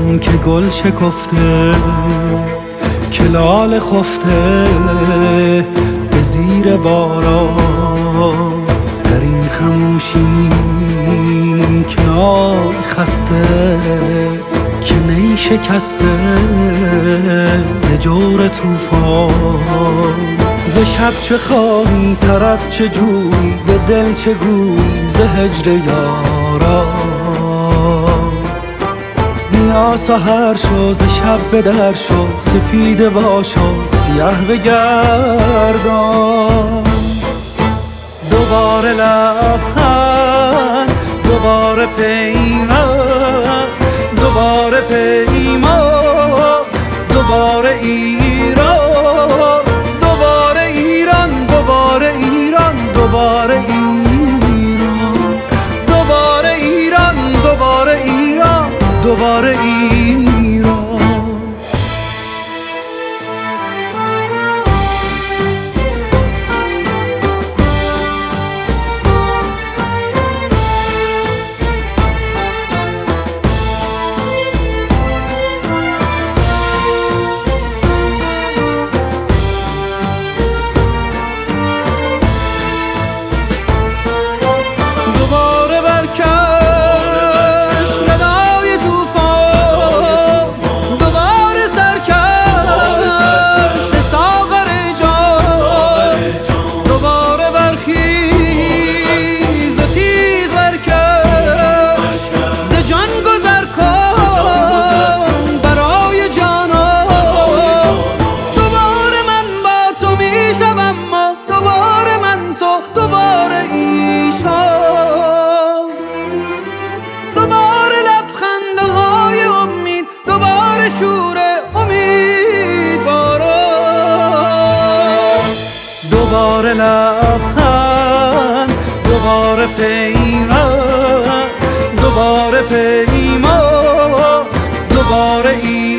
که گل شکفته، که لاله خفته به زیر باران. در این خموشی که نای خسته، که نی شکسته ز جور طوفان. ز شب چه خواهی طرب چه جویی، به دل چه گویی ز هجر یاران. بیا سحر شو ز شب به در شو، سپیده باش و سیه بگردان. دوباره لبخند، دوباره پیمان، دوباره پیمان، دوباره ایران، دوباره ایران، دوباره ایران، دوباره ایران، دوباره ایران، دوباره ایران، دوباره ایران. دوباره لبخند، دوباره پیمان، دوباره پیمان، دوباره